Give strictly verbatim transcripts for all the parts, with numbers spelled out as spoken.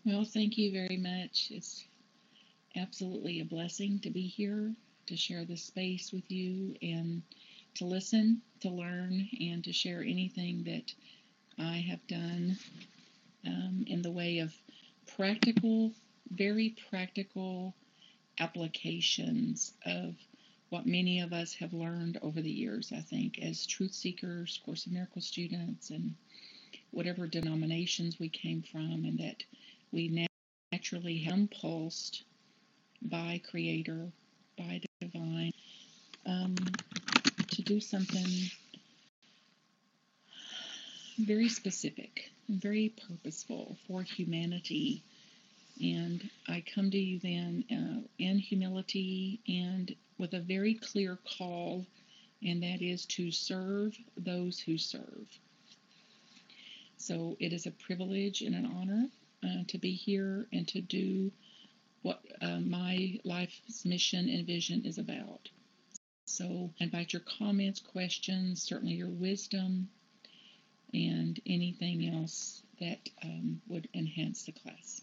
Well, thank you very much. It's absolutely a blessing to be here to share this space with you and to listen, to learn, and to share anything that I have done um, in the way of practical, very practical applications of what many of us have learned over the years, I think, as truth seekers, Course in Miracles students, and whatever denominations we came from, and that we naturally have impulsed by Creator, by Divine, um, to do something very specific, very purposeful for humanity. And I come to you then uh, in humility and with a very clear call, and that is to serve those who serve. So it is a privilege and an honor uh, to be here and to do what uh, my life's mission and vision is about. So I invite your comments, questions, certainly your wisdom, and anything else that um, would enhance the class.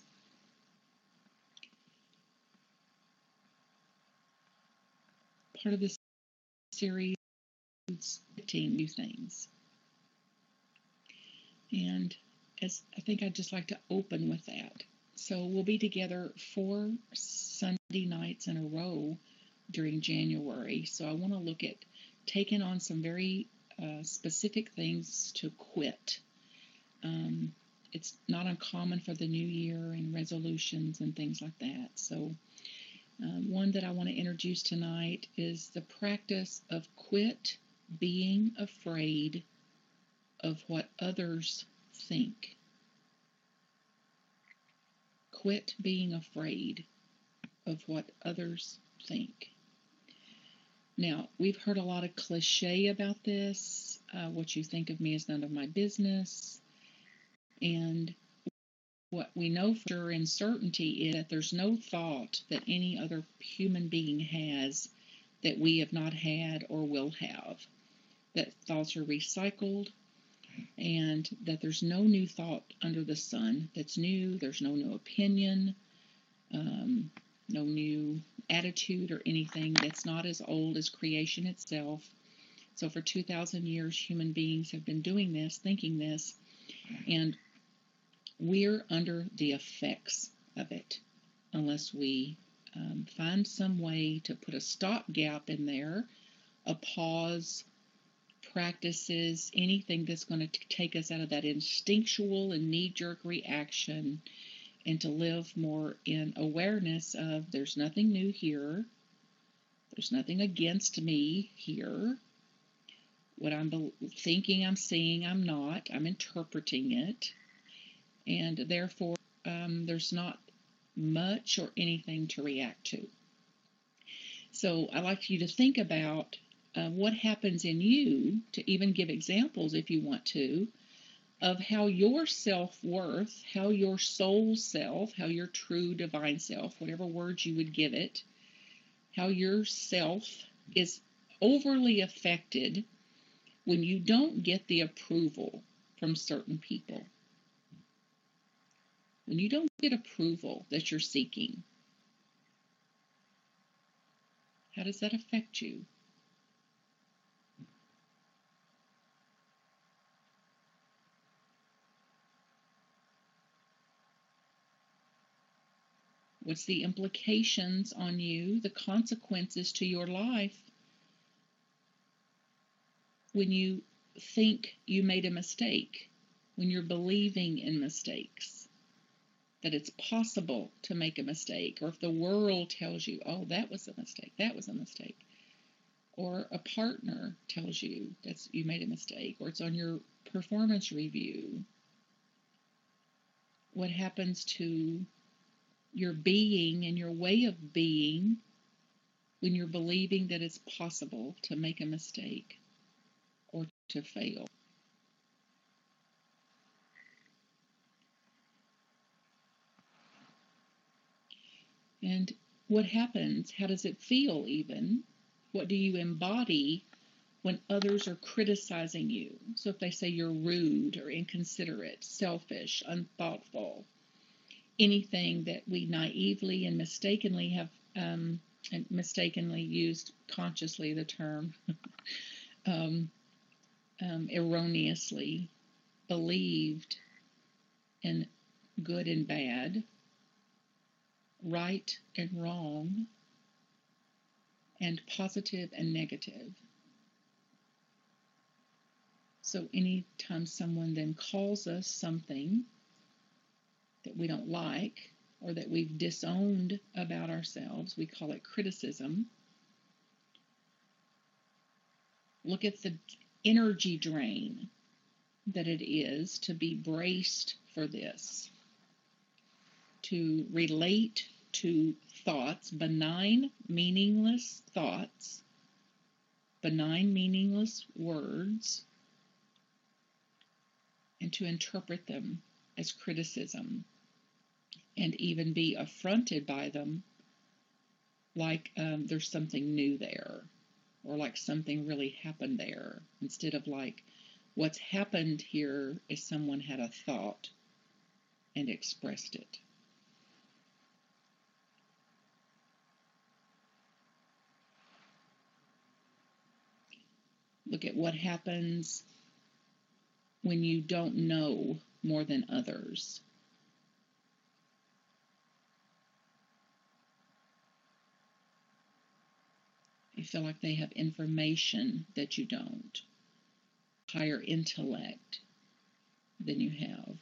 Part of this series is new things. And as I think I'd just like to open with that. So we'll be together four Sunday nights in a row during January. So I want to look at taking on some very uh, specific things to quit. Um, it's not uncommon for the new year and resolutions and things like that. So um, one that I want to introduce tonight is the practice of quit being afraid of what others think. Quit being afraid of what others think. Now, we've heard a lot of cliche about this. Uh, what you think of me is none of my business. And what we know for sure in certainty is that there's no thought that any other human being has that we have not had or will have. That thoughts are recycled, and that there's no new thought under the sun that's new. There's no new opinion, um, no new attitude or anything that's not as old as creation itself. So for two thousand years, human beings have been doing this, thinking this, and we're under the effects of it unless we um, find some way to put a stopgap in there, a pause, practices, anything that's going to take us out of that instinctual and knee-jerk reaction, and to live more in awareness of there's nothing new here, there's nothing against me here, what I'm thinking I'm seeing I'm not, I'm interpreting it, and therefore um, there's not much or anything to react to. So I'd like you to think about uh, what happens in you, to even give examples if you want to, of how your self-worth, how your soul self, how your true divine self, whatever words you would give it, how your self is overly affected when you don't get the approval from certain people. When you don't get approval that you're seeking, how does that affect you? What's the implications on you, the consequences to your life when you think you made a mistake, when you're believing in mistakes, that it's possible to make a mistake, or if the world tells you, oh, that was a mistake, that was a mistake, or a partner tells you that you made a mistake, or it's on your performance review. What happens to your being and your way of being when you're believing that it's possible to make a mistake or to fail? And what happens? How does it feel even? What do you embody when others are criticizing you? So if they say you're rude or inconsiderate, selfish, unthoughtful, anything that we naively and mistakenly have um, and mistakenly used consciously the term um, um, erroneously believed in good and bad, right and wrong, and positive and negative. So anytime someone then calls us something that we don't like or that we've disowned about ourselves, we call it criticism. Look at the energy drain that it is to be braced for this, to relate to thoughts, benign, meaningless thoughts, benign, meaningless words, and to interpret them as criticism and even be affronted by them like um, there's something new there or like something really happened there, instead of like what's happened here is someone had a thought and expressed it. Look at what happens when you don't know more than others. You feel like they have information that you don't, higher intellect than you have.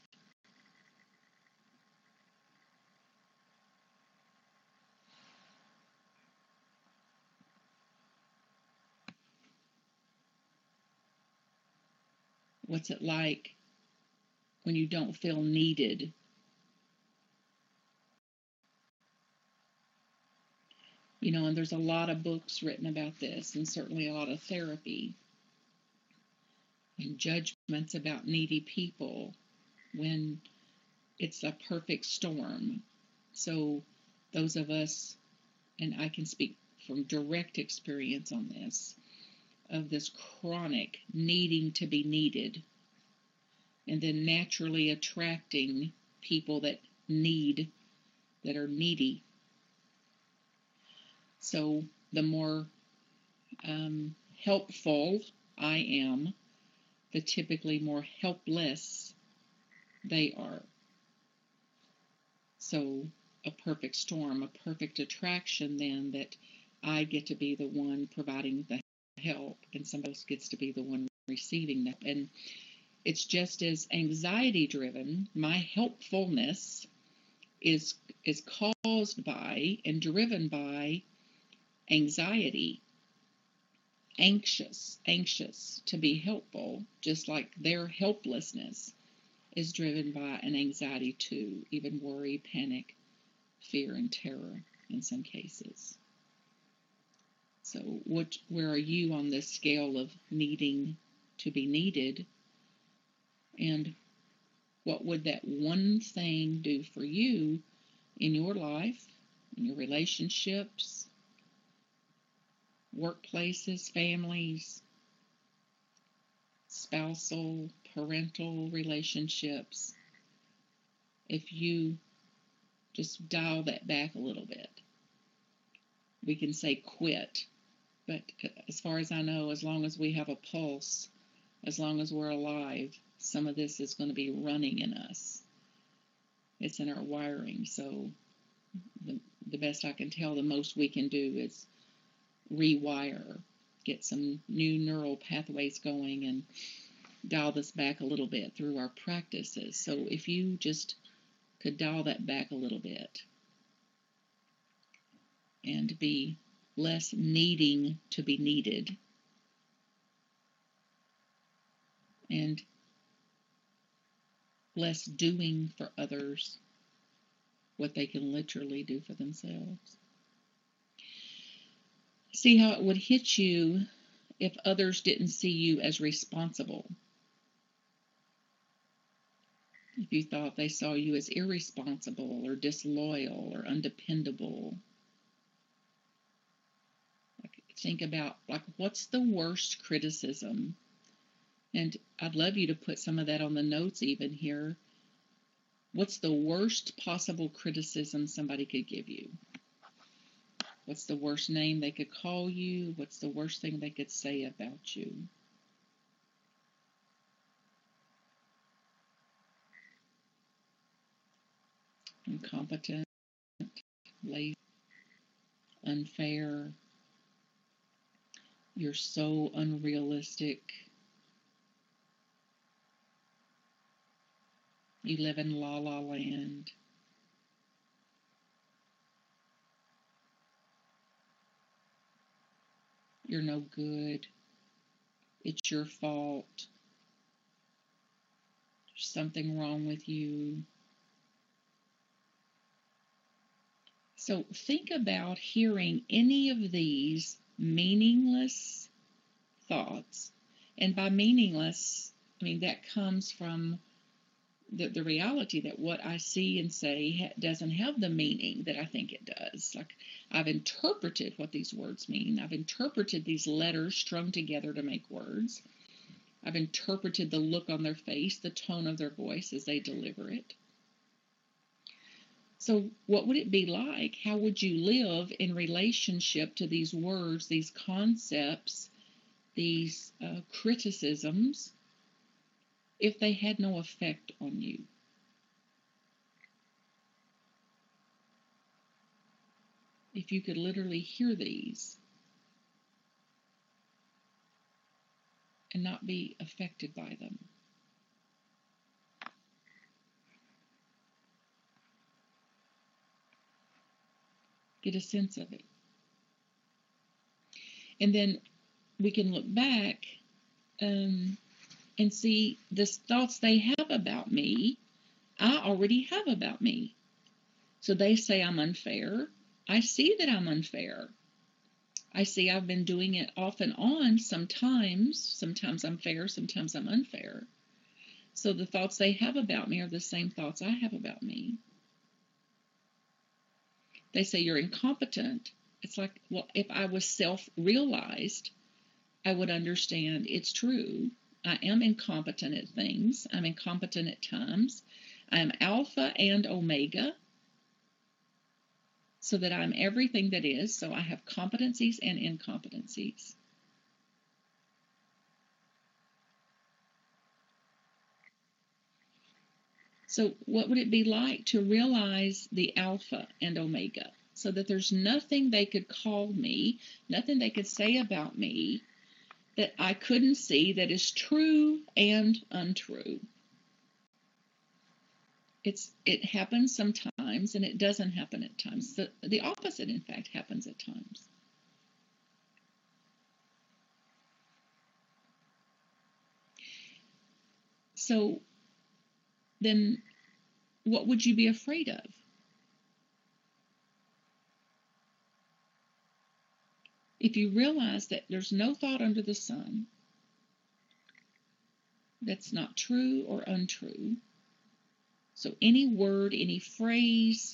What's it like when you don't feel needed? You know, and there's a lot of books written about this, and certainly a lot of therapy and judgments about needy people when it's a perfect storm. So those of us, and I can speak from direct experience on this, of this chronic needing to be needed, and then naturally attracting people that need, that are needy. So the more um, helpful I am, the typically more helpless they are. So a perfect storm, a perfect attraction then, that I get to be the one providing the help and somebody else gets to be the one receiving that. And it's just as anxiety driven. My helpfulness is is caused by and driven by anxiety. Anxious, anxious to be helpful, just like their helplessness is driven by an anxiety too, even worry, panic, fear, and terror in some cases. So what, where are you on this scale of needing to be needed? And what would that one thing do for you in your life, in your relationships, workplaces, families, spousal, parental relationships, if you just dial that back a little bit? We can say quit, but as far as I know, as long as we have a pulse, as long as we're alive, some of this is going to be running in us. It's in our wiring. So the, the best I can tell, the most we can do is rewire, get some new neural pathways going, and dial this back a little bit through our practices. So if you just could dial that back a little bit and be less needing to be needed, and less doing for others what they can literally do for themselves. See how it would hit you if others didn't see you as responsible. If you thought they saw you as irresponsible or disloyal or undependable. Like, think about, like, what's the worst criticism? And I'd love you to put some of that on the notes even here. What's the worst possible criticism somebody could give you? What's the worst name they could call you? What's the worst thing they could say about you? Incompetent, lazy, unfair. You're so unrealistic. You live in la la land. You're no good. It's your fault. There's something wrong with you. So think about hearing any of these meaningless thoughts. And by meaningless, I mean that comes from the, the reality that what I see and say ha- doesn't have the meaning that I think it does. Like I've interpreted what these words mean. I've interpreted these letters strung together to make words. I've interpreted the look on their face, the tone of their voice as they deliver it. So what would it be like? How would you live in relationship to these words, these concepts, these uh, criticisms, if they had no effect on you? If you could literally hear these and not be affected by them. Get a sense of it. And then we can look back um, and see the thoughts they have about me, I already have about me. So they say I'm unfair. I see that I'm unfair. I see I've been doing it off and on sometimes. Sometimes I'm fair, sometimes I'm unfair. So the thoughts they have about me are the same thoughts I have about me. They say you're incompetent. It's like, well, if I was self-realized, I would understand it's true. I am incompetent at things. I'm incompetent at times. I am Alpha and Omega, so that I'm everything that is. So I have competencies and incompetencies. So what would it be like to realize the Alpha and Omega, so that there's nothing they could call me, nothing they could say about me that I couldn't see that is true and untrue? It's it happens sometimes, and it doesn't happen at times. The, the opposite, in fact, happens at times. So then what would you be afraid of? If you realize that there's no thought under the sun that's not true or untrue, so any word, any phrase,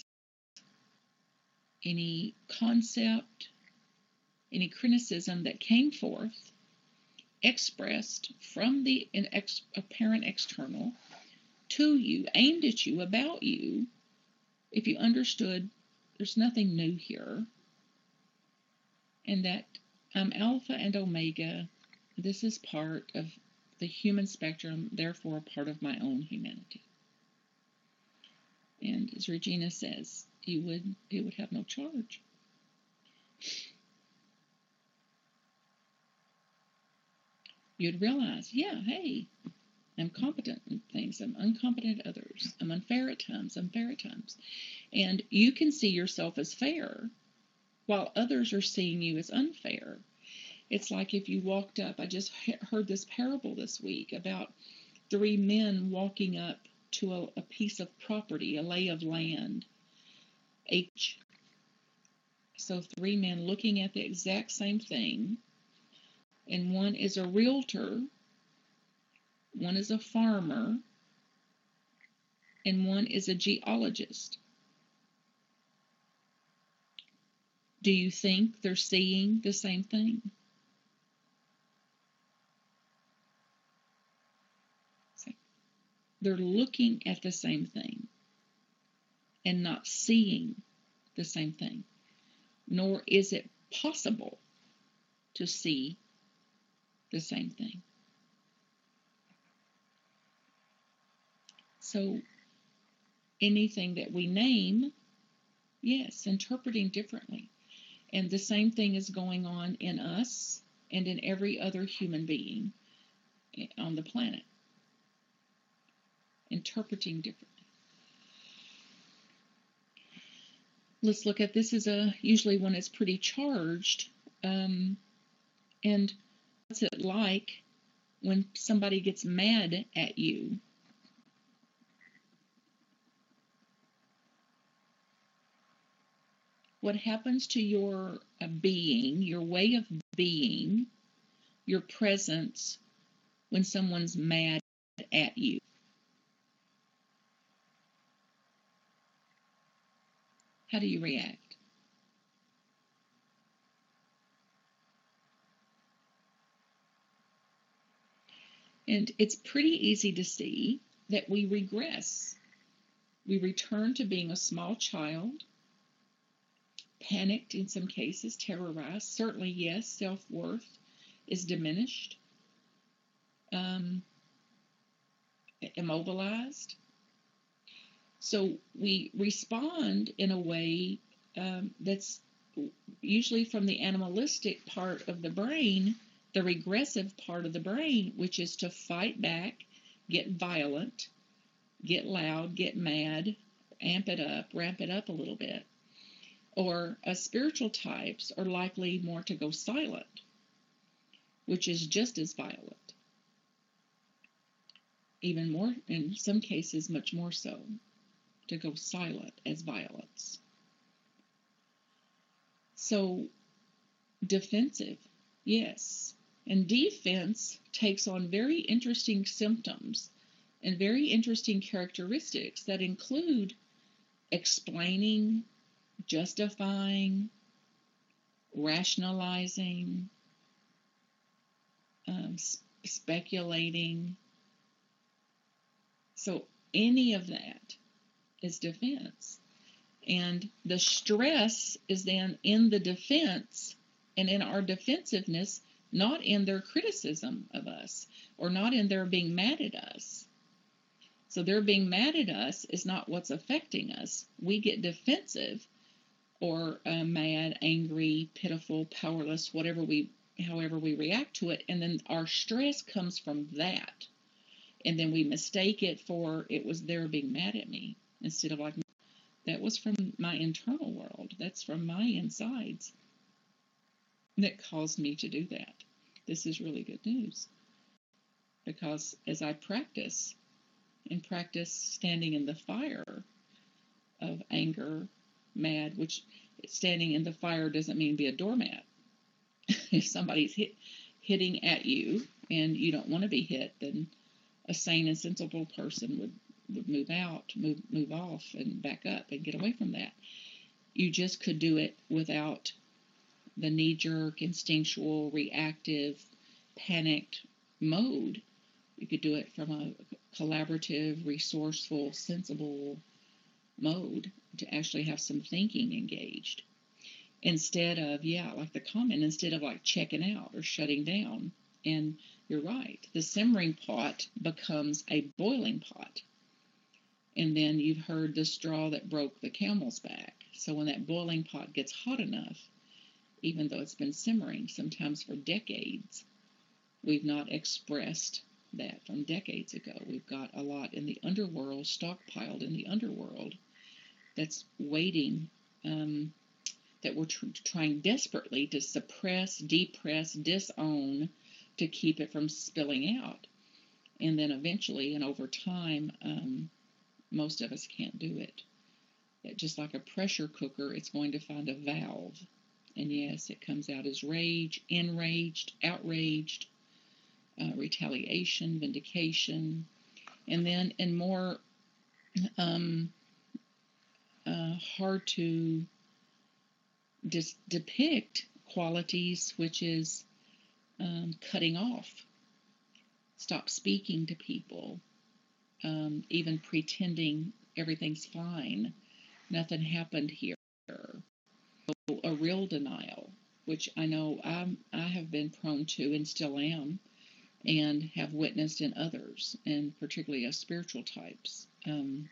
any concept, any criticism that came forth, expressed from the ex- apparent external to you, aimed at you, about you, if you understood there's nothing new here, and that I'm Alpha and Omega, this is part of the human spectrum, therefore part of my own humanity. And as Regina says, you would it would have no charge. You'd realize, yeah, hey, I'm competent in things, I'm incompetent at others, I'm unfair at times, I'm fair at times. And you can see yourself as fair while others are seeing you as unfair. It's like if you walked up, I just heard this parable this week about three men walking up to a, a piece of property, a lay of land. H. So three men looking at the exact same thing, and one is a realtor, one is a farmer, and one is a geologist. Do you think they're seeing the same thing? They're looking at the same thing. and not seeing the same thing, nor is it possible to see the same thing. So anything that we name, yes, interpreting differently. And the same thing is going on in us and in every other human being on the planet, interpreting differently. Let's look at this as a usually when it's pretty charged. Um, and what's it like when somebody gets mad at you? What happens to your uh, being, your way of being, your presence when someone's mad at you? How do you react? And it's pretty easy to see that we regress. We return to being a small child, panicked in some cases, terrorized. Certainly, yes, self-worth is diminished, um, immobilized. So we respond in a way um, that's usually from the animalistic part of the brain, the regressive part of the brain, which is to fight back, get violent, get loud, get mad, amp it up, ramp it up a little bit. Or uh, spiritual types are likely more to go silent, which is just as violent. Even more, in some cases, much more so, to go silent as violence. So, defensive, yes. And defense takes on very interesting symptoms and very interesting characteristics that include explaining, justifying, rationalizing, um, speculating. So any of that is defense. And the stress is then in the defense and in our defensiveness, not in their criticism of us or not in their being mad at us. So their being mad at us is not what's affecting us. We get defensive or uh, mad, angry, pitiful, powerless, whatever we, however we react to it, and then our stress comes from that. And then we mistake it for it was their being mad at me instead of like, that was from my internal world. That's from my insides that caused me to do that. This is really good news. Because as I practice and practice standing in the fire of anger, mad, which standing in the fire doesn't mean be a doormat. If somebody's hit, hitting at you and you don't want to be hit, then a sane and sensible person would would move out, move move off and back up and get away from that. You just could do it without the knee-jerk, instinctual, reactive, panicked mode. You could do it from a collaborative, resourceful, sensible mode to actually have some thinking engaged. Instead of, yeah, like the comment, instead of like checking out or shutting down. And you're right, the simmering pot becomes a boiling pot. And then you've heard the straw that broke the camel's back. So when that boiling pot gets hot enough, even though it's been simmering sometimes for decades, we've not expressed that from decades ago. We've got a lot in the underworld, stockpiled in the underworld, that's waiting, um, that we're tr- trying desperately to suppress, depress, disown, to keep it from spilling out. And then eventually and over time, um, most of us can't do it. It, just like a pressure cooker, it's going to find a valve. And yes, it comes out as rage, enraged, outraged, uh, retaliation, vindication, and then in more um, uh, hard to dis- depict qualities, which is um, cutting off, stop speaking to people, um, even pretending everything's fine, Nothing happened here. So a real denial, which I know I'm, I have been prone to and still am, and have witnessed in others, and particularly of spiritual types, um,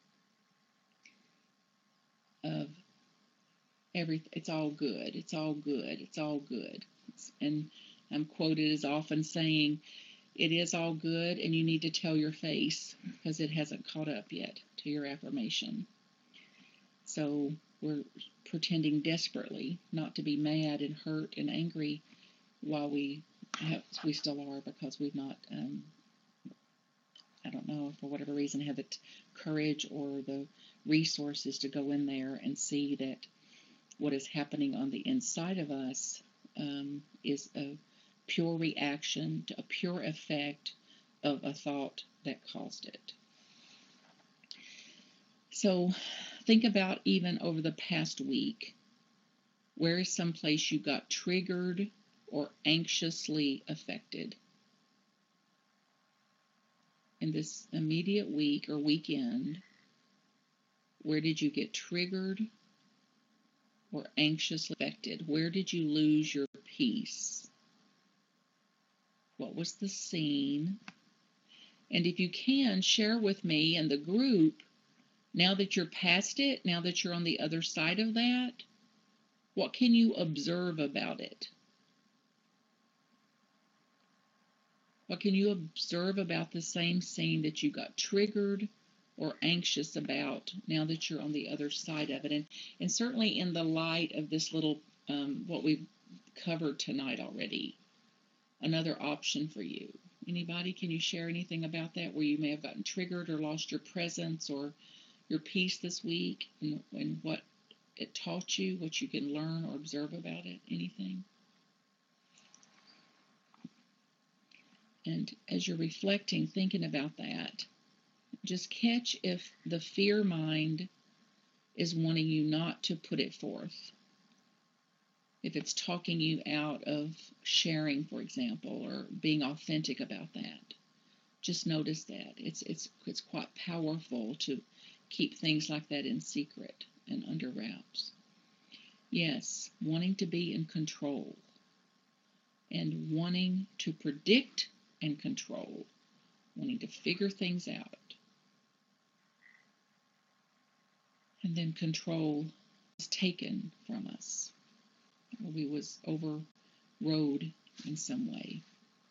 of every, it's all good, it's all good, it's all good. And I'm quoted as often saying, it is all good, and you need to tell your face because it hasn't caught up yet to your affirmation. So we're pretending desperately not to be mad and hurt and angry while we have, we still are, because we've not, um, I don't know, for whatever reason, have the courage or the resources to go in there and see that what is happening on the inside of us um, is a pure reaction to a pure effect of a thought that caused it. So think about, even over the past week, where is some place you got triggered or anxiously affected? In this immediate week or weekend, where did you get triggered or anxiously affected? Where did you lose your peace? What was the scene? And if you can, share with me and the group, now that you're past it, now that you're on the other side of that, what can you observe about it? What can you observe about the same scene that you got triggered or anxious about, now that you're on the other side of it? And, and certainly in the light of this little, um, what we've covered tonight already, another option for you. Anybody, can you share anything about that, where you may have gotten triggered or lost your presence or your peace this week, and, and what it taught you, what you can learn or observe about it? Anything? And as you're reflecting, thinking about that, just catch if the fear mind is wanting you not to put it forth. If it's talking you out of sharing, for example, or being authentic about that, just notice that. It's, it's, it's quite powerful to keep things like that in secret and under wraps. Yes, wanting to be in control and wanting to predict and control, wanting to figure things out. And then control is taken from us. We was overrode in some way.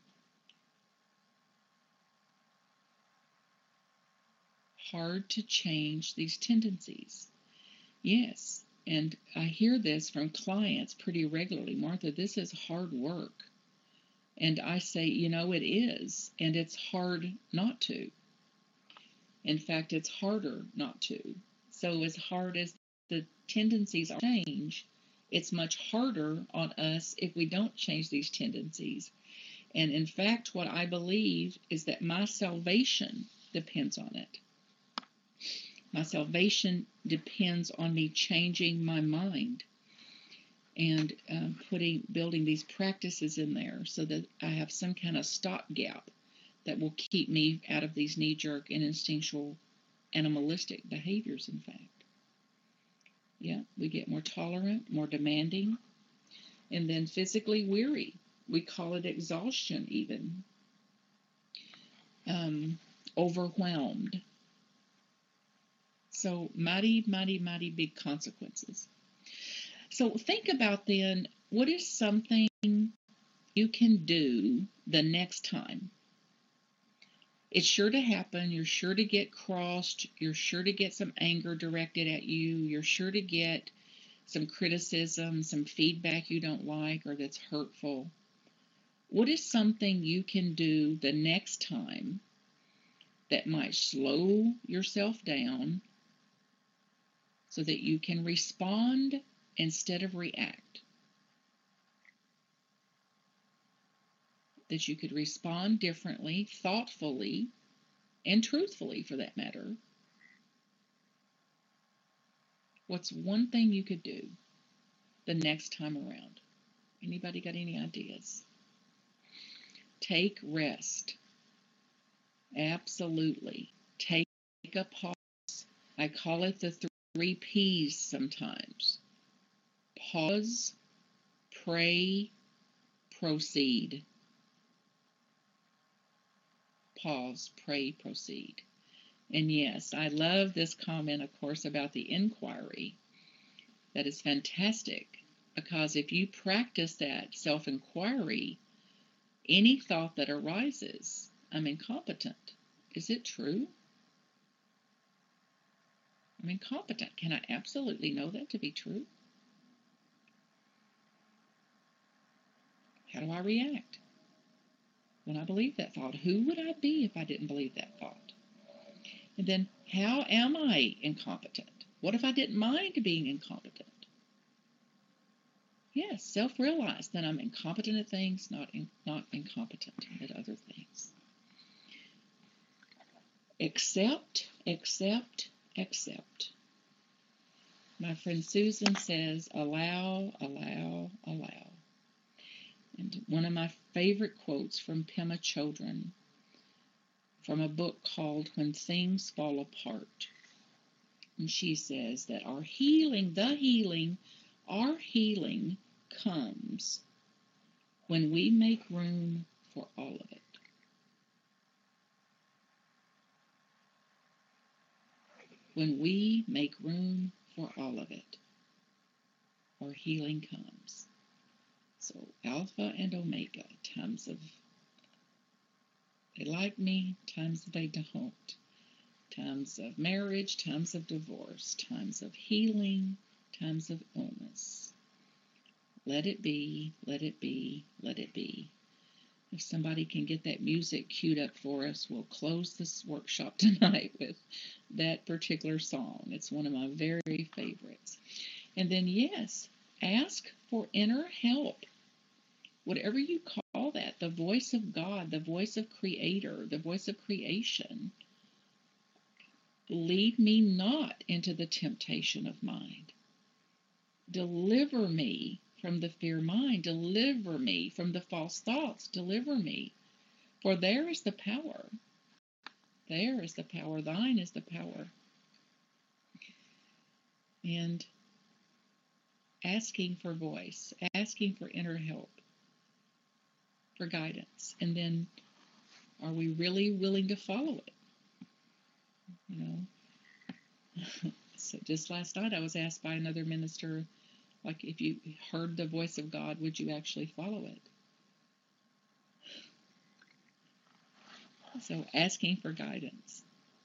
Hard to change these tendencies. Yes, and I hear this from clients pretty regularly. Martha, this is hard work. And I say, you know, it is, and it's hard not to. In fact, it's harder not to. So as hard as the tendencies are to change, it's much harder on us if we don't change these tendencies. And in fact, what I believe is that my salvation depends on it. My salvation depends on me changing my mind and uh, putting, building these practices in there so that I have some kind of stopgap that will keep me out of these knee-jerk and instinctual animalistic behaviors, in fact. Yeah, we get more tolerant, more demanding, and then physically weary. We call it exhaustion even. Um, overwhelmed. So mighty, mighty, mighty big consequences. So think about then, what is something you can do the next time? It's sure to happen. You're sure to get crossed. You're sure to get some anger directed at you. You're sure to get some criticism, some feedback you don't like or that's hurtful. What is something you can do the next time that might slow yourself down so that you can respond instead of react? That you could respond differently, thoughtfully, and truthfully, for that matter. What's one thing you could do the next time around? Anybody got any ideas? Take rest. Absolutely. Take a pause. I call it the three P's sometimes. Pause, pray, proceed. Pause, pray, proceed. And yes, I love this comment, of course, about the inquiry. That is fantastic, because if you practice that self-inquiry, any thought that arises, I'm incompetent. Is it true? I'm incompetent. Can I absolutely know that to be true? How do I react when I believe that thought? Who would I be if I didn't believe that thought? And then, how am I incompetent? What if I didn't mind being incompetent? Yes, self-realize that I'm incompetent at things, not in, not incompetent at other things. Accept, accept, accept. My friend Susan says, allow, allow, allow. And one of my favorite quotes from Pema Chodron, from a book called When Things Fall Apart. And she says that our healing, the healing, our healing comes when we make room for all of it. When we make room for all of it, our healing comes. So Alpha and Omega, times of they like me, times they don't. Times of marriage, times of divorce, times of healing, times of illness. Let it be, let it be, let it be. If somebody can get that music queued up for us, we'll close this workshop tonight with that particular song. It's one of my very favorites. And then, yes, ask for inner help. Whatever you call that, the voice of God, the voice of Creator, the voice of creation. Lead me not into the temptation of mind. Deliver me from the fear mind. Deliver me from the false thoughts. Deliver me. For there is the power. There is the power. Thine is the power. And asking for voice, asking for inner help, for guidance. And then, are we really willing to follow it? You know, so just last night I was asked by another minister, like, if you heard the voice of God, would you actually follow it? So asking for guidance.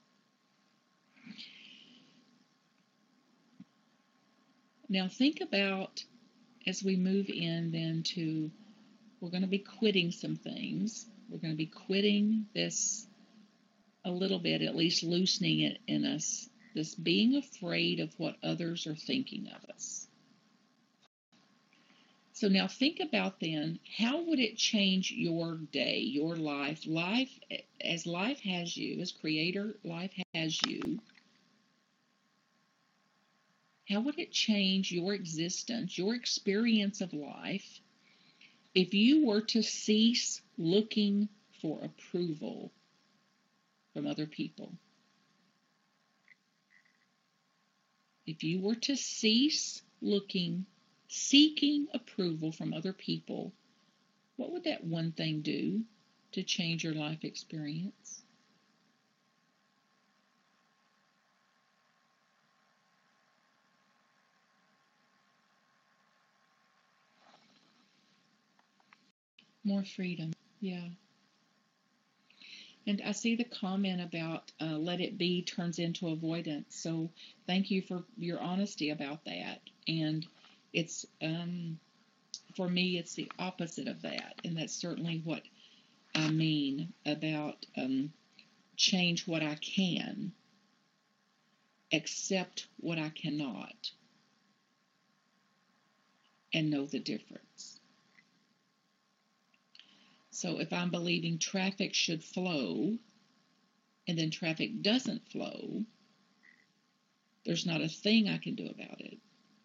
Now think about, as we move in then to, we're going to be quitting some things. We're going to be quitting this a little bit, at least loosening it in us, this being afraid of what others are thinking of us. So now think about then, how would it change your day, your life, life as life has you, as Creator life has you? How would it change your existence, your experience of life, if you were to cease looking for approval from other people? If you were to cease looking, seeking approval from other people, what would that one thing do to change your life experience? More freedom, yeah. And I see the comment about uh, let it be turns into avoidance. So thank you for your honesty about that. And it's, um, for me, it's the opposite of that. And that's certainly what I mean about um, change what I can, accept what I cannot, and know the difference. So if I'm believing traffic should flow, and then traffic doesn't flow, there's not a thing I can do about it.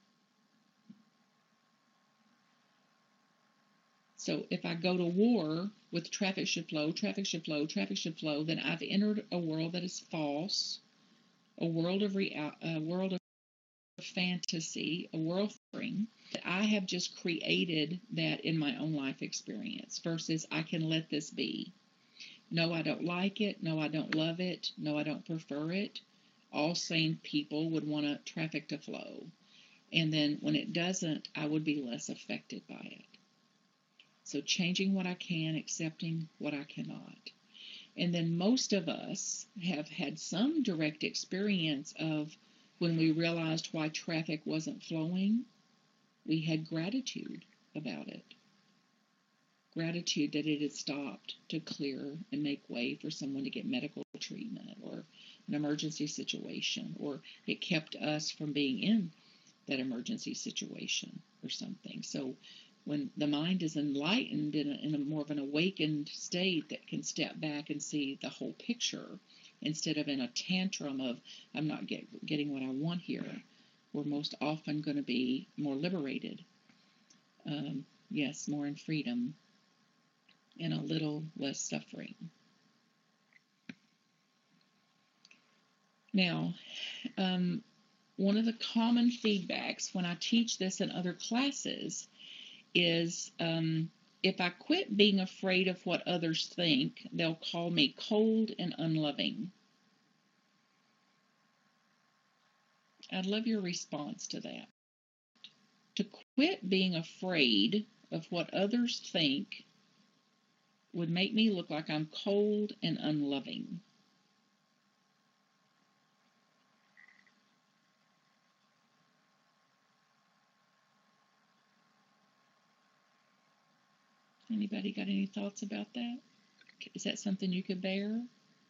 So if I go to war with traffic should flow, traffic should flow, traffic should flow, then I've entered a world that is false, a world of real, a world of fantasy, a world frame, that I have just created that in my own life experience versus I can let this be. No, I don't like it. No, I don't love it. No, I don't prefer it. All sane people would want a traffic to flow. And then when it doesn't, I would be less affected by it. So changing what I can, accepting what I cannot. And then most of us have had some direct experience of when we realized why traffic wasn't flowing, we had gratitude about it. Gratitude that it had stopped to clear and make way for someone to get medical treatment or an emergency situation, or it kept us from being in that emergency situation or something. So when the mind is enlightened in a, in a more of an awakened state that can step back and see the whole picture instead of in a tantrum of I'm not get, getting what I want here, we're most often going to be more liberated. Um, yes, more in freedom and a little less suffering. Now, um, one of the common feedbacks when I teach this in other classes is um, if I quit being afraid of what others think, they'll call me cold and unloving. I'd love your response to that. To quit being afraid of what others think would make me look like I'm cold and unloving. Anybody got any thoughts about that? Is that something you could bear?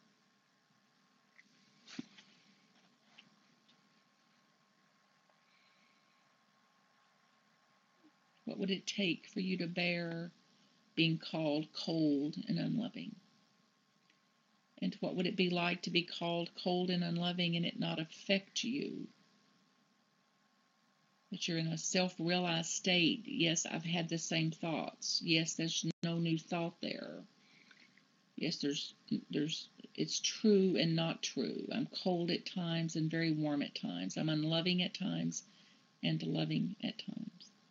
What would it take for you to bear being called cold and unloving? And what would it be like to be called cold and unloving and it not affect you? That you're in a self-realized state. Yes, I've had the same thoughts. Yes, there's no new thought there. Yes, there's, there's, it's true and not true. I'm cold at times and very warm at times. I'm unloving at times and loving at times.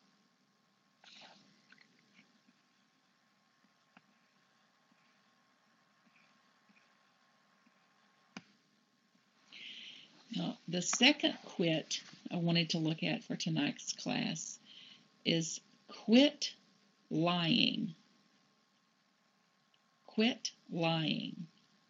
Now, the second quit I wanted to look at for tonight's class is quit lying. Quit lying.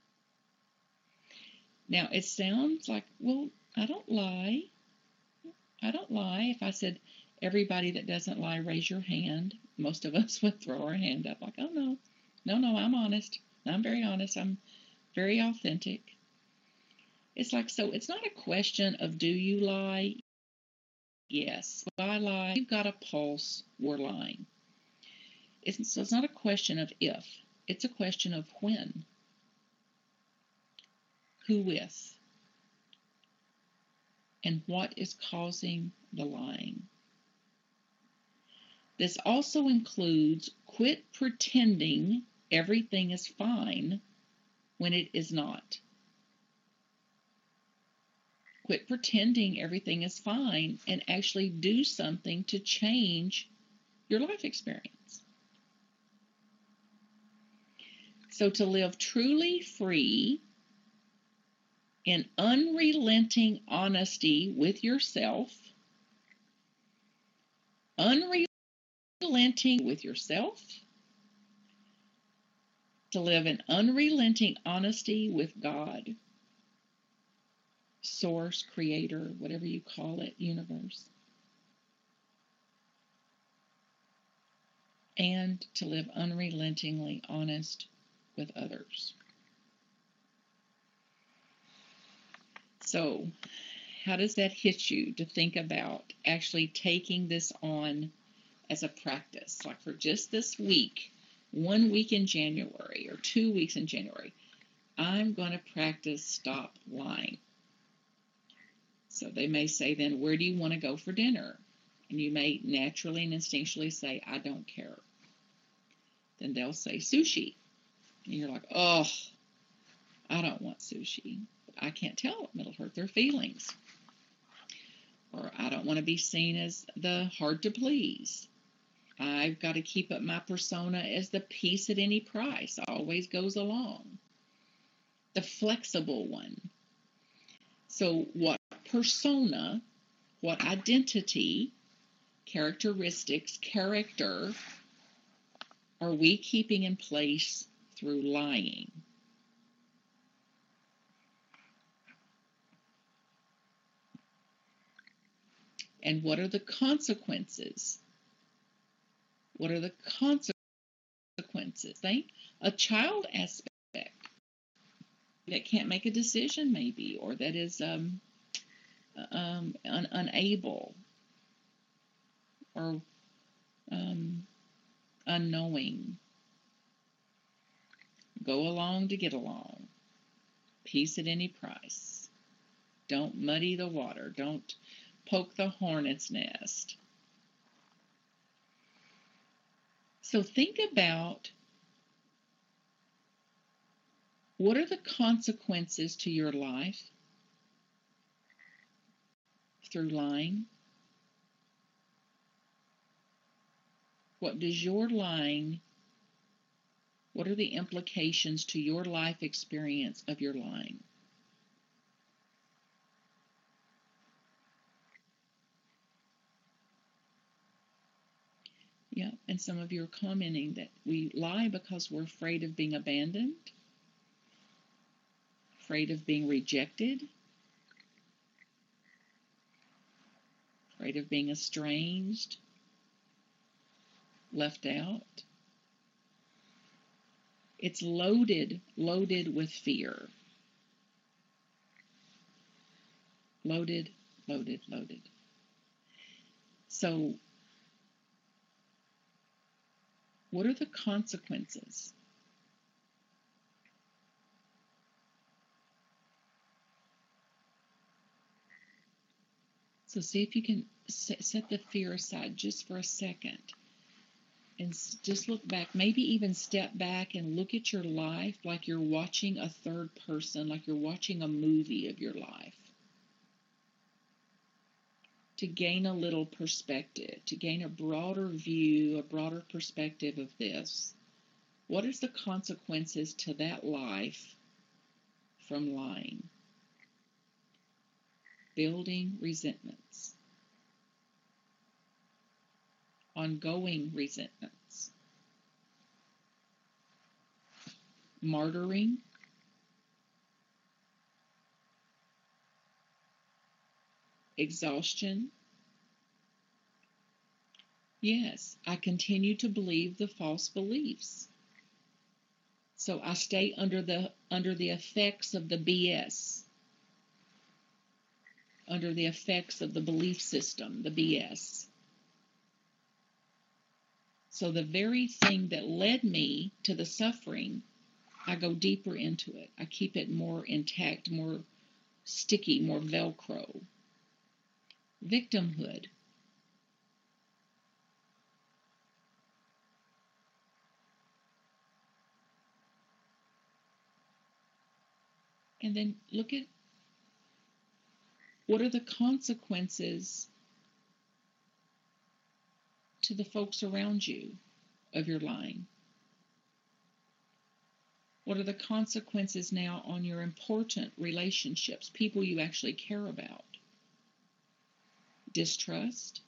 Now, it sounds like, well, I don't lie. I don't lie. If I said, everybody that doesn't lie, raise your hand, most of us would throw our hand up like, oh, no, no, no, I'm honest. I'm very honest. I'm very authentic. It's like, so it's not a question of do you lie? Yes. If I lie, you've got a pulse, we're lying. It's, so it's not a question of if. It's a question of when. Who with? And what is causing the lying? This also includes quit pretending everything is fine when it is not. Quit pretending everything is fine and actually do something to change your life experience. So to live truly free in unrelenting honesty with yourself, unrelenting with yourself, to live in unrelenting honesty with God, source, creator, whatever you call it, universe, and to live unrelentingly honest with others. So, how does that hit you to think about actually taking this on as a practice? Like for just this week, one week in January or two weeks in January, I'm going to practice stop lying. So they may say then, where do you want to go for dinner? And you may naturally and instinctually say, I don't care. Then they'll say sushi. And you're like, oh, I don't want sushi. I can't tell them. It'll hurt their feelings. Or I don't want to be seen as the hard to please. I've got to keep up my persona as the peace at any price, always goes along. The flexible one. So what persona, what identity, characteristics, character are we keeping in place through lying? And what are the consequences? What are the consequences? Think a child aspect that can't make a decision, maybe, or that is um, um, un- unable or um, unknowing. Go along to get along. Peace at any price. Don't muddy the water. Don't poke the hornet's nest. So think about, what are the consequences to your life through lying? What does your lying, what are the implications to your life experience of your lying? Yeah, and some of you are commenting that we lie because we're afraid of being abandoned, afraid of being rejected, afraid of being estranged, left out. It's loaded, loaded with fear. Loaded, loaded, loaded. So, what are the consequences? So see if you can set the fear aside just for a second and just look back, maybe even step back and look at your life like you're watching a third person, like you're watching a movie of your life, to gain a little perspective, to gain a broader view, a broader perspective of this. What is the consequences to that life from lying? Building resentments. Ongoing resentments. Martyring. Exhaustion. Yes, I continue to believe the false beliefs. So I stay under the under the effects of the B S, under the effects of the belief system, the B S. So the very thing that led me to the suffering, I go deeper into it. I keep it more intact, more sticky, more Velcro. Victimhood. And then look at, what are the consequences to the folks around you of your lying? What are the consequences now on your important relationships, people you actually care about? Distrust.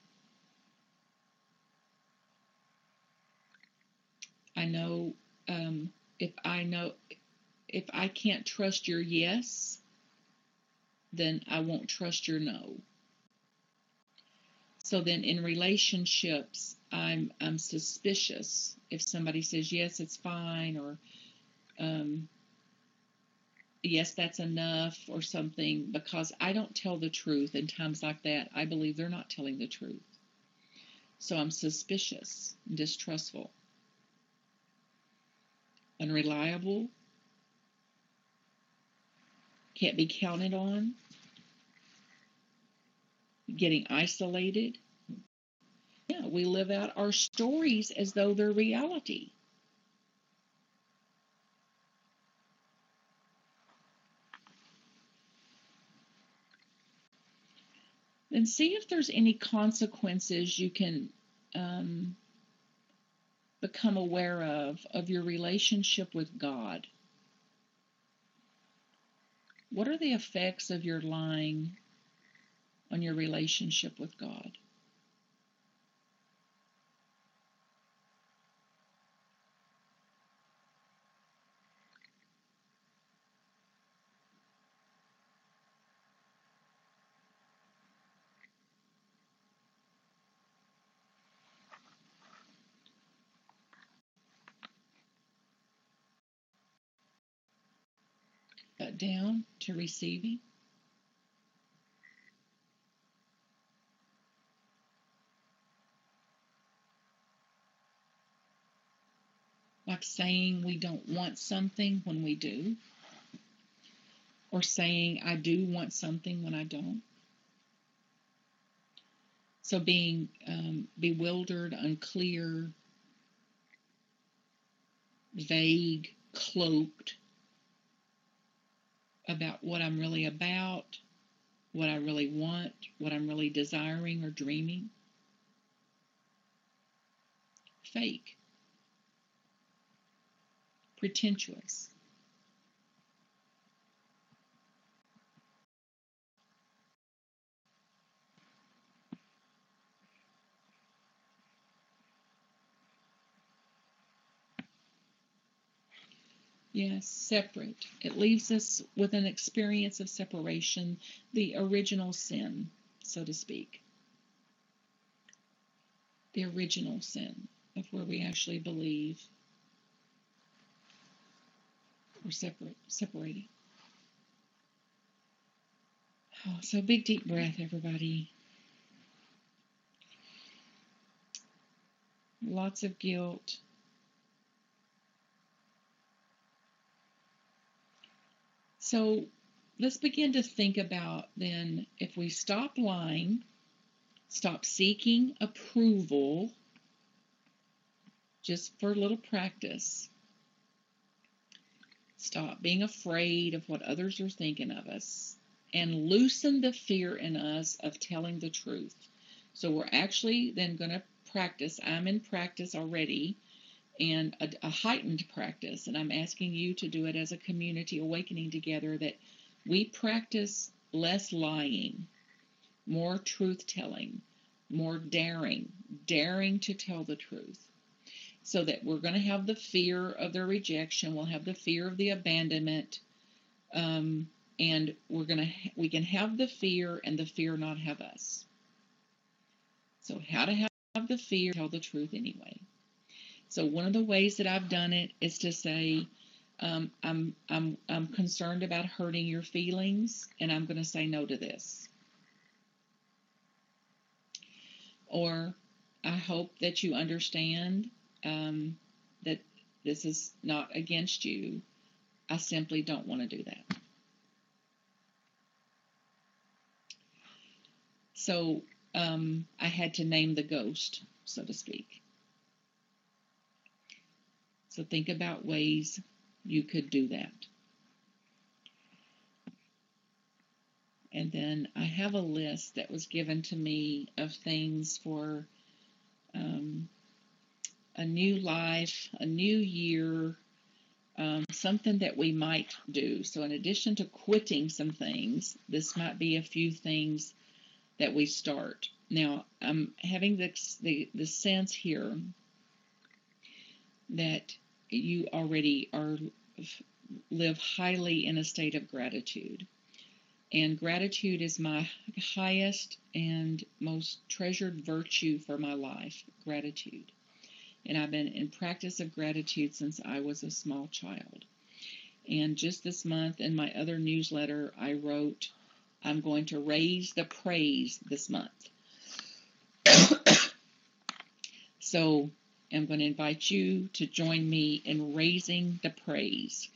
I know um, if I know if I can't trust your yes, then I won't trust your no. So then in relationships, I'm I'm suspicious if somebody says yes, it's fine, or um, yes, that's enough, or something, because I don't tell the truth in times like that. I believe they're not telling the truth. So I'm suspicious, distrustful, unreliable, can't be counted on, getting isolated. Yeah, we live out our stories as though they're reality. then see if there's any consequences you can um, become aware of, of your relationship with God. What are the effects of your lying on your relationship with God? Down to receiving. Like saying we don't want something when we do. Or saying I do want something when I don't. So being um, bewildered, unclear, vague, cloaked about what I'm really about, what I really want, what I'm really desiring or dreaming. Fake. Pretentious. Yes, separate. It leaves us with an experience of separation, the original sin, so to speak. The original sin of where we actually believe we're separate, separating. Oh, so big deep breath, everybody. Lots of guilt. So let's begin to think about then, if we stop lying, stop seeking approval, just for a little practice, stop being afraid of what others are thinking of us, and loosen the fear in us of telling the truth. So we're actually then going to practice. I'm in practice already, and a, a heightened practice, and I'm asking you to do it as a community awakening together, that we practice less lying, more truth-telling, more daring, daring to tell the truth, so that we're going to have the fear of their rejection, we'll have the fear of the abandonment, um, and we're going to we can have the fear and the fear not have us. So how to have the fear, tell the truth anyway. So one of the ways that I've done it is to say, um, I'm I'm I'm concerned about hurting your feelings, and I'm going to say no to this. Or I hope that you understand um, that this is not against you. I simply don't want to do that. So um, I had to name the ghost, so to speak. So think about ways you could do that. And then I have a list that was given to me of things for um, a new life, a new year, um, something that we might do. So in addition to quitting some things, this might be a few things that we start. Now, I'm having this, the, the sense here that you already are live highly in a state of gratitude. And gratitude is my highest and most treasured virtue for my life, gratitude. And I've been in practice of gratitude since I was a small child. And just this month in my other newsletter, I wrote, I'm going to raise the praise this month. So I'm going to invite you to join me in raising the praise.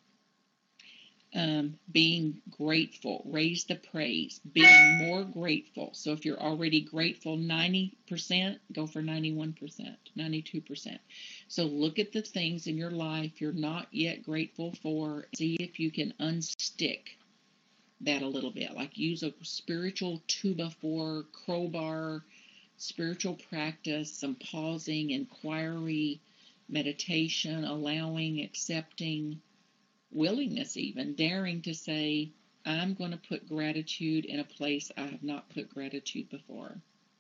Um, being grateful, raise the praise, being more grateful. So if you're already grateful ninety percent, go for ninety-one percent, ninety-two percent. So look at the things in your life you're not yet grateful for. See if you can unstick that a little bit. Like use a spiritual two by four crowbar, spiritual practice, some pausing, inquiry, meditation, allowing, accepting, willingness, even daring to say, I'm going to put gratitude in a place I have not put gratitude before.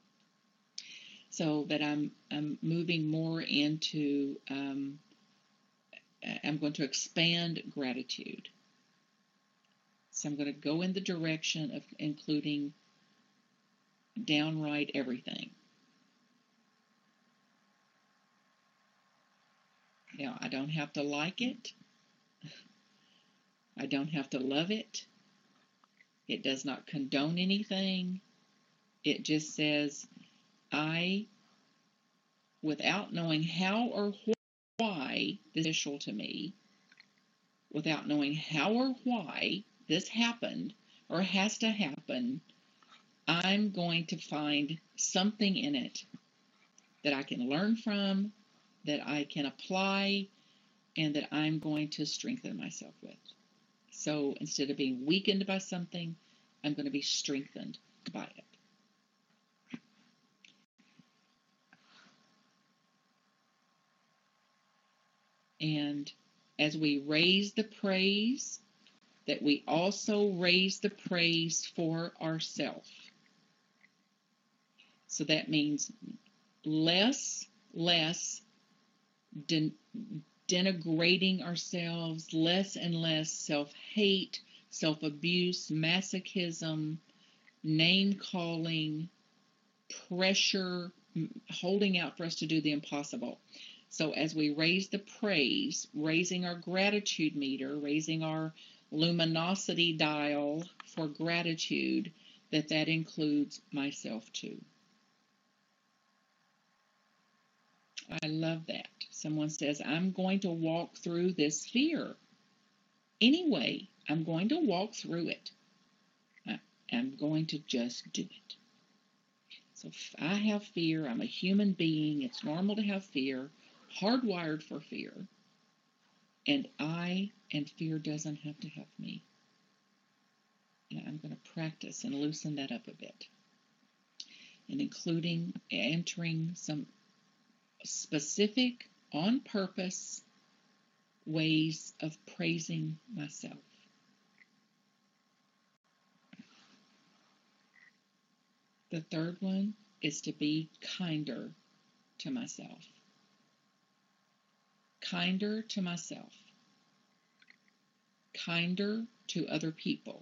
So that I'm, I'm moving more into, um, I'm going to expand gratitude. So I'm going to go in the direction of including downright everything. Now, I don't have to like it. I don't have to love it. It does not condone anything. It just says, I, without knowing how or why this is beneficial to me, without knowing how or why this happened or has to happen, I'm going to find something in it that I can learn from, that I can apply, and that I'm going to strengthen myself with. So instead of being weakened by something, I'm going to be strengthened by it. And as we raise the praise, that we also raise the praise for ourselves. So that means less, less den- denigrating ourselves, less and less self-hate, self-abuse, masochism, name-calling, pressure, holding out for us to do the impossible. So as we raise the praise, raising our gratitude meter, raising our luminosity dial for gratitude, that that includes myself too. I love that. Someone says, I'm going to walk through this fear. Anyway, I'm going to walk through it. I'm going to just do it. So if I have fear, I'm a human being. It's normal to have fear, hardwired for fear. And I, and fear doesn't have to have me. And I'm going to practice and loosen that up a bit. And including entering some specific, on purpose ways of praising myself. The third one is to be kinder to myself. Kinder to myself. Kinder to other people.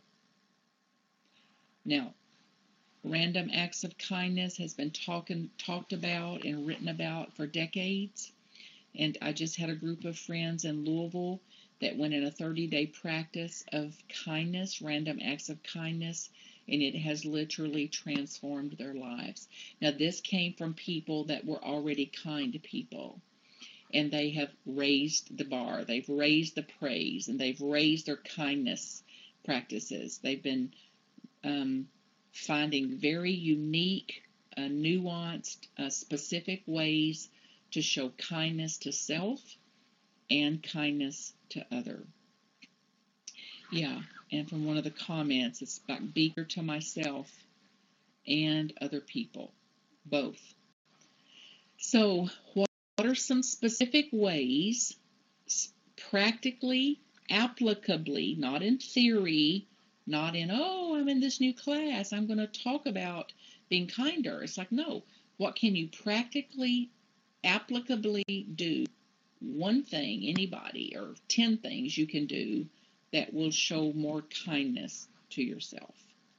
Now, random acts of kindness has been talking, talked about and written about for decades. And I just had a group of friends in Louisville that went in a thirty-day practice of kindness, random acts of kindness, and it has literally transformed their lives. Now, this came from people that were already kind people, and they have raised the bar. They've raised the praise, and they've raised their kindness practices. They've been um, finding very unique, uh, nuanced, uh, specific ways to show kindness to self and kindness to other. Yeah, and from one of the comments, it's about be kind to myself and other people, both. So what are some specific ways, practically, applicably, not in theory, not in, oh, I'm in this new class, I'm going to talk about being kinder. It's like, no, what can you practically, applicably do? One thing, anybody, or ten things you can do that will show more kindness to yourself.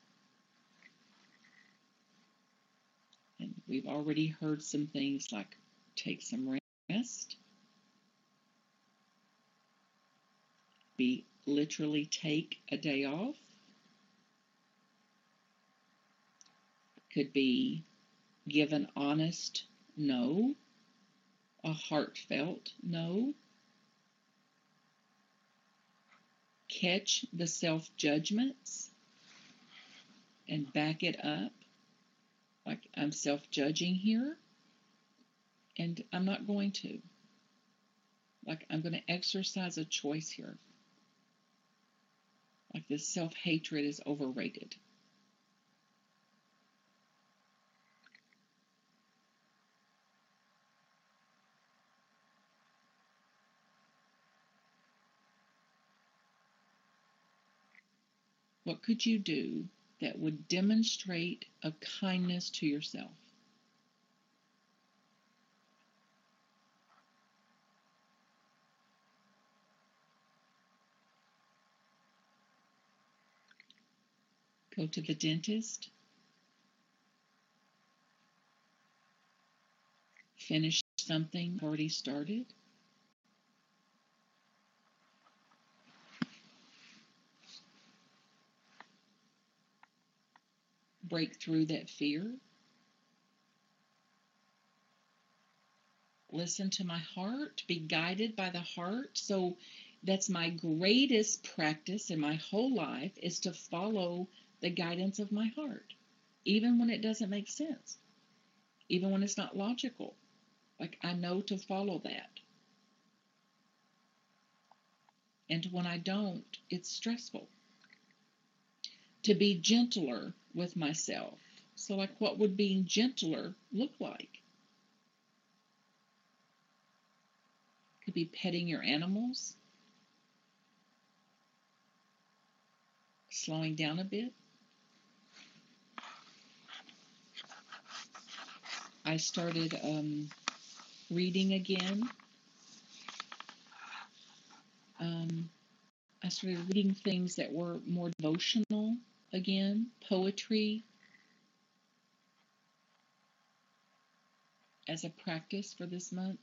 And we've already heard some things like take some rest, be literally take a day off, could be give an honest no, a heartfelt no, catch the self-judgments and back it up, like I'm self-judging here, and I'm not going to. Like I'm going to exercise a choice here. Like this self-hatred is overrated. What could you do that would demonstrate a kindness to yourself? Go to the dentist, finish something already started, break through that fear, listen to my heart, be guided by the heart. So that's my greatest practice in my whole life, is to follow the guidance of my heart, even when it doesn't make sense, even when it's not logical. Like, I know to follow that. And when I don't, it's stressful. To be gentler with myself. So, like, what would being gentler look like? Could be petting your animals, slowing down a bit. I started um, reading again. Um, I started reading things that were more devotional again, poetry as a practice for this month.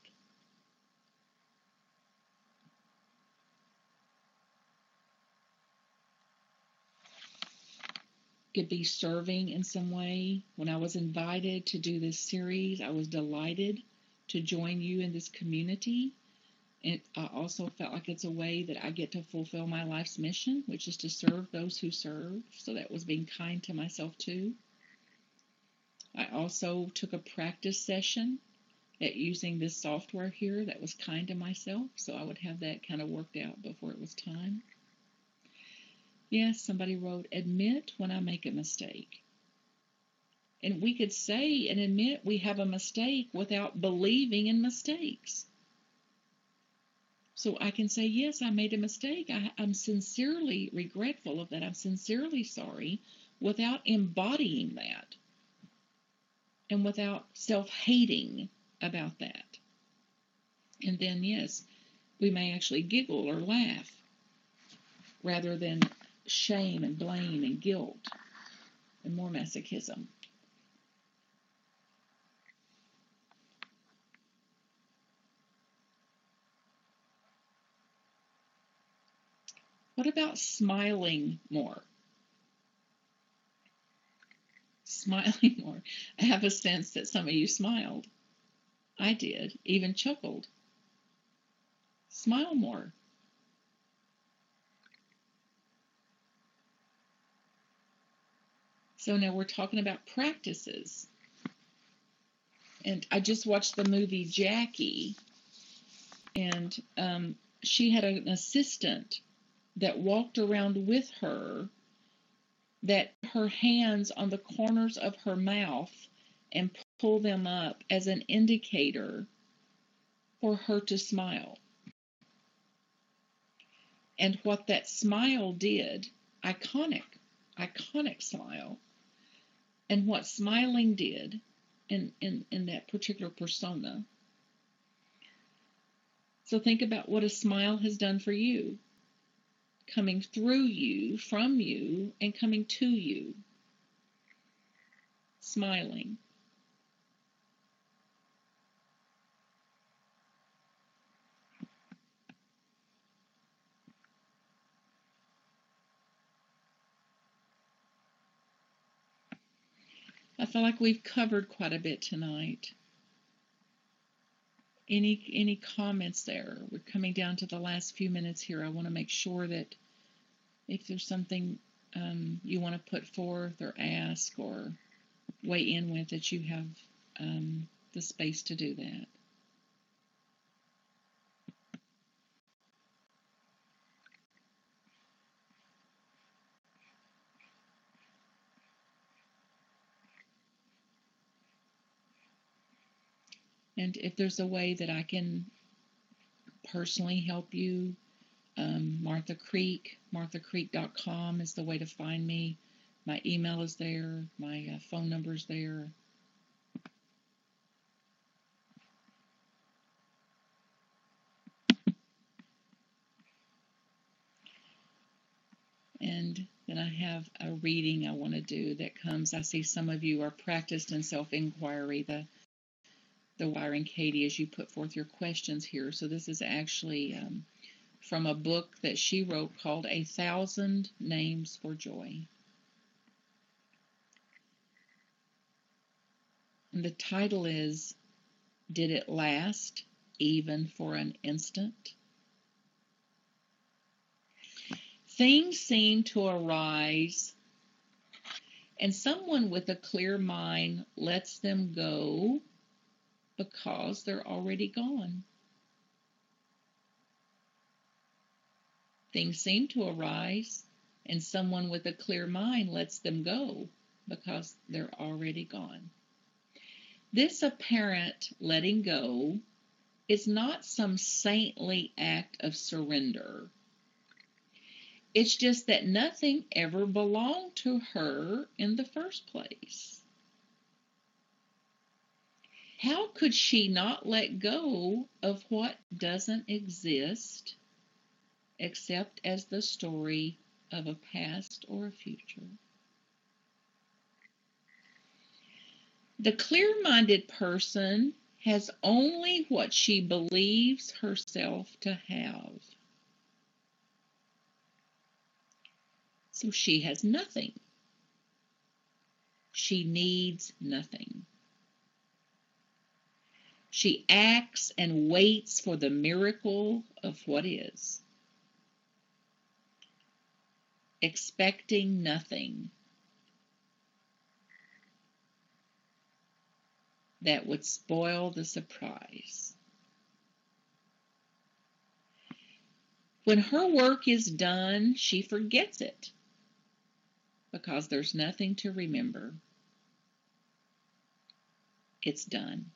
Could be serving in some way. When I was invited to do this series, I was delighted to join you in this community. And I also felt like it's a way that I get to fulfill my life's mission, which is to serve those who serve. So that was being kind to myself too. I also took a practice session at using this software here that was kind to myself, so I would have that kind of worked out before it was time. Yes, somebody wrote, admit when I make a mistake. And we could say and admit we have a mistake without believing in mistakes. So I can say, yes, I made a mistake. I, I'm sincerely regretful of that. I'm sincerely sorry, without embodying that and without self-hating about that. And then, yes, we may actually giggle or laugh rather than shame and blame and guilt and more masochism. What about smiling more? Smiling more. I have a sense that some of you smiled. I did, even chuckled. Smile more. So now we're talking about practices. And I just watched the movie Jackie, and um, she had an assistant that walked around with her, that her hands on the corners of her mouth and pull them up as an indicator for her to smile. And what that smile did, iconic, iconic smile, and what smiling did in, in, in that particular persona. So think about what a smile has done for you, coming through you, from you, and coming to you. Smiling. I feel like we've covered quite a bit tonight. Any any comments there? We're coming down to the last few minutes here. I want to make sure that if there's something um, you want to put forth or ask or weigh in with, that you have um, the space to do that. And if there's a way that I can personally help you, um, Martha Creek, martha creek dot com is the way to find me. My email is there. My uh, phone number is there. And then I have a reading I want to do that comes. I see some of you are practiced in self-inquiry, the the wiring Katie, as you put forth your questions here. So this is actually um, from a book that she wrote called A Thousand Names for Joy. And the title is, Did It Last Even for an Instant? Things seem to arise, and someone with a clear mind lets them go because they're already gone. Things seem to arise, and someone with a clear mind lets them go because they're already gone. This apparent letting go is not some saintly act of surrender. It's just that nothing ever belonged to her in the first place. How could she not let go of what doesn't exist except as the story of a past or a future? The clear-minded person has only what she believes herself to have. So she has nothing. She needs nothing. She acts and waits for the miracle of what is, expecting nothing that would spoil the surprise. When her work is done, she forgets it because there's nothing to remember. It's done.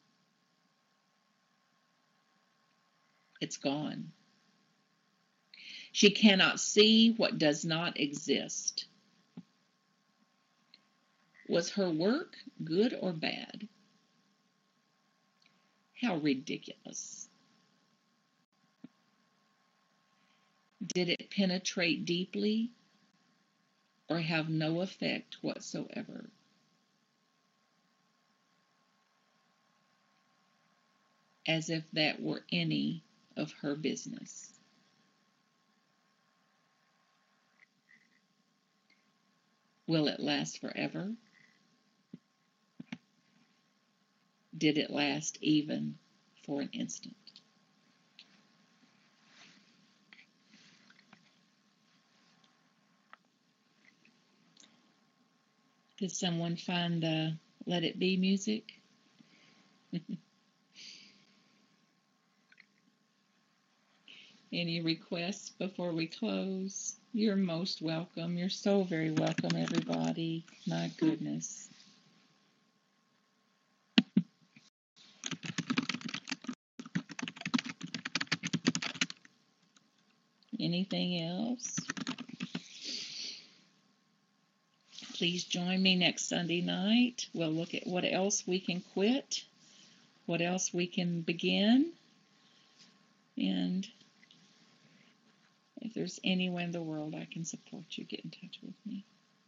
It's gone. She cannot see what does not exist. Was her work good or bad? How ridiculous. Did it penetrate deeply or have no effect whatsoever? As if that were any of her business. Will it last forever? Did it last even for an instant? Did someone find the Let It Be music? Any requests before we close? You're most welcome. You're so very welcome, everybody. My goodness. Anything else? Please join me next Sunday night. We'll look at what else we can quit, what else we can begin, and if there's anywhere in the world I can support you, get in touch with me.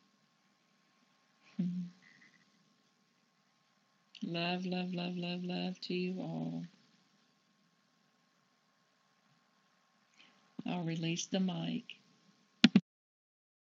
Love, love, love, love, love to you all. I'll release the mic.